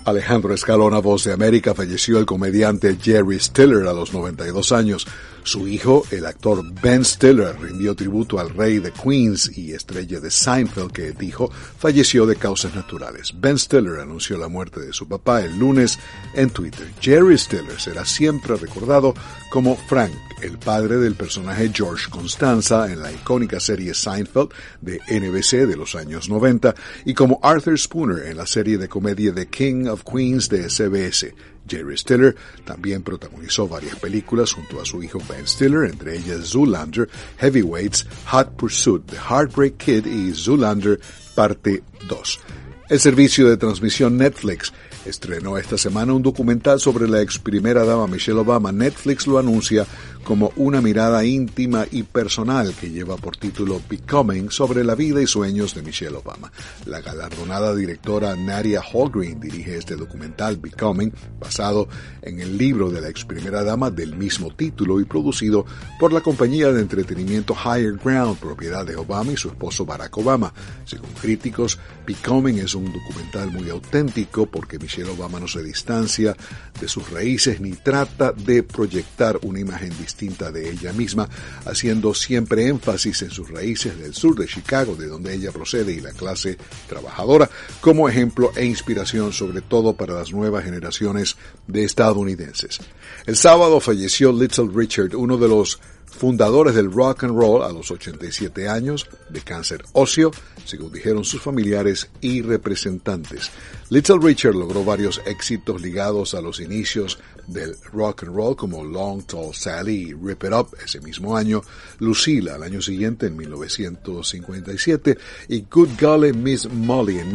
Alejandro Escalona, Voz de América, falleció el comediante Jerry Stiller a los 92 años. Su hijo, el actor Ben Stiller, rindió tributo al rey de Queens y estrella de Seinfeld, que dijo falleció de causas naturales. Ben Stiller anunció la muerte de su papá el lunes en Twitter. Jerry Stiller será siempre recordado como Frank, el padre del personaje George Costanza en la icónica serie Seinfeld de NBC de los años 90 y como Arthur Spooner en la serie de comedia The King of Queens de CBS. Jerry Stiller también protagonizó varias películas junto a su hijo Ben Stiller, entre ellas Zoolander, Heavyweights, Hot Pursuit, The Heartbreak Kid y Zoolander Parte 2. El servicio de transmisión Netflix estrenó esta semana un documental sobre la ex primera dama Michelle Obama. Netflix lo anuncia como una mirada íntima y personal que lleva por título Becoming, sobre la vida y sueños de Michelle Obama. La galardonada directora Nadia Hallgreen dirige este documental Becoming, basado en el libro de la ex primera dama del mismo título y producido por la compañía de entretenimiento Higher Ground, propiedad de Obama y su esposo Barack Obama. Según críticos, Becoming es un documental muy auténtico porque Michelle Obama no se distancia de sus raíces ni trata de proyectar una imagen distinta de ella misma, haciendo siempre énfasis en sus raíces del sur de Chicago, de donde ella procede, y la clase trabajadora, como ejemplo e inspiración sobre todo para las nuevas generaciones de estadounidenses. El sábado falleció Little Richard, uno de los fundadores del rock and roll, a los 87 años, de cáncer óseo, según dijeron sus familiares y representantes. Little Richard logró varios éxitos ligados a los inicios del rock and roll, como Long Tall Sally y Rip It Up ese mismo año, Lucille al año siguiente en 1957 y Good Golly Miss Molly en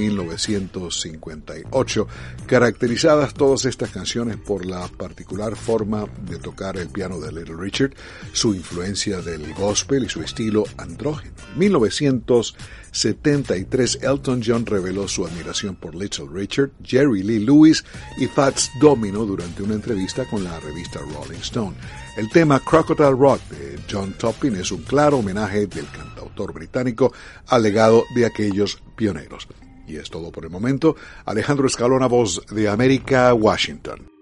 1958, caracterizadas todas estas canciones por la particular forma de tocar el piano de Little Richard, su influencia del gospel y su estilo andrógeno. En 1973, Elton John reveló su admiración por Little Richard, Jerry Lee Lewis y Fats Domino durante una entrevista con la revista Rolling Stone. El tema Crocodile Rock de John Toppin es un claro homenaje del cantautor británico al legado de aquellos pioneros. Y es todo por el momento. Alejandro Escalona, Voz de América, Washington.